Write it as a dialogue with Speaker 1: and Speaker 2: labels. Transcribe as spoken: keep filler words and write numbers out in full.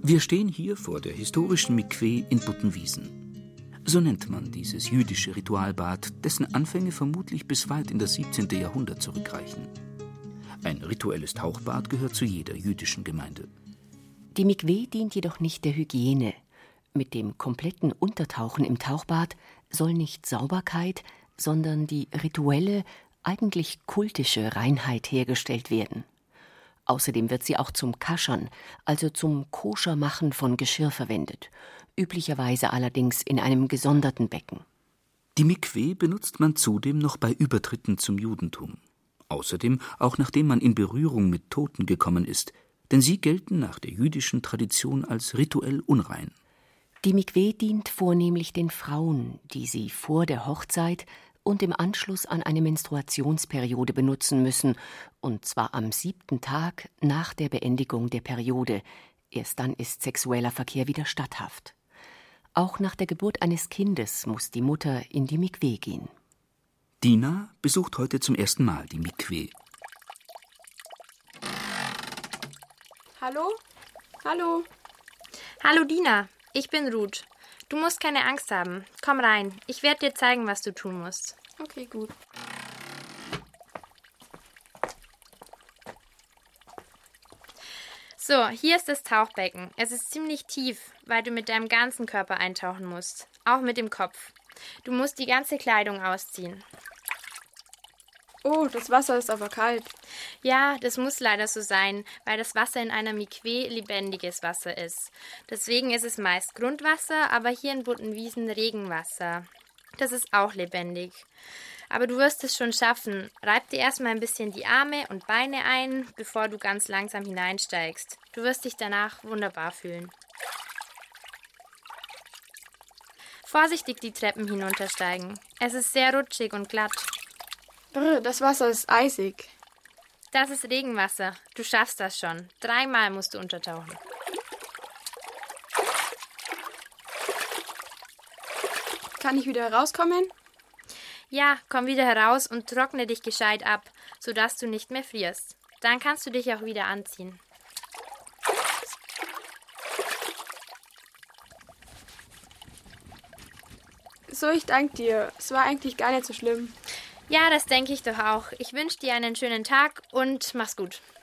Speaker 1: Wir stehen hier vor der historischen Mikwe in Buttenwiesen. So nennt man dieses jüdische Ritualbad, dessen Anfänge vermutlich bis weit in das siebzehnte. Jahrhundert zurückreichen. Ein rituelles Tauchbad gehört zu jeder jüdischen Gemeinde.
Speaker 2: Die Mikwe dient jedoch nicht der Hygiene. Mit dem kompletten Untertauchen im Tauchbad soll nicht Sauberkeit, sondern die rituelle, eigentlich kultische Reinheit hergestellt werden. Außerdem wird sie auch zum Kaschern, also zum Koschermachen von Geschirr verwendet, üblicherweise allerdings in einem gesonderten Becken.
Speaker 1: Die Mikwe benutzt man zudem noch bei Übertritten zum Judentum. Außerdem auch nachdem man in Berührung mit Toten gekommen ist, denn sie gelten nach der jüdischen Tradition als rituell unrein.
Speaker 2: Die Mikwe dient vornehmlich den Frauen, die sie vor der Hochzeit und im Anschluss an eine Menstruationsperiode benutzen müssen, und zwar am siebten Tag nach der Beendigung der Periode. Erst dann ist sexueller Verkehr wieder statthaft. Auch nach der Geburt eines Kindes muss die Mutter in die Mikwe gehen.
Speaker 1: Dina besucht heute zum ersten Mal die Mikwe.
Speaker 3: Hallo? Hallo?
Speaker 4: Hallo Dina, ich bin Ruth. Du musst keine Angst haben. Komm rein, ich werde dir zeigen, was du tun musst.
Speaker 3: Okay, gut.
Speaker 4: So, hier ist das Tauchbecken. Es ist ziemlich tief, weil du mit deinem ganzen Körper eintauchen musst. Auch mit dem Kopf. Du musst die ganze Kleidung ausziehen.
Speaker 3: Oh, das Wasser ist aber kalt.
Speaker 4: Ja, das muss leider so sein, weil das Wasser in einer Mikwe lebendiges Wasser ist. Deswegen ist es meist Grundwasser, aber hier in Buttenwiesen Regenwasser. Das ist auch lebendig. Aber du wirst es schon schaffen. Reib dir erstmal ein bisschen die Arme und Beine ein, bevor du ganz langsam hineinsteigst. Du wirst dich danach wunderbar fühlen. Vorsichtig die Treppen hinuntersteigen. Es ist sehr rutschig und glatt.
Speaker 3: Brr, das Wasser ist eisig.
Speaker 4: Das ist Regenwasser. Du schaffst das schon. Dreimal musst du untertauchen.
Speaker 3: Kann ich wieder rauskommen?
Speaker 4: Ja, komm wieder heraus und trockne dich gescheit ab, sodass du nicht mehr frierst. Dann kannst du dich auch wieder anziehen.
Speaker 3: So, ich danke dir. Es war eigentlich gar nicht so schlimm.
Speaker 4: Ja, das denke ich doch auch. Ich wünsche dir einen schönen Tag und mach's gut.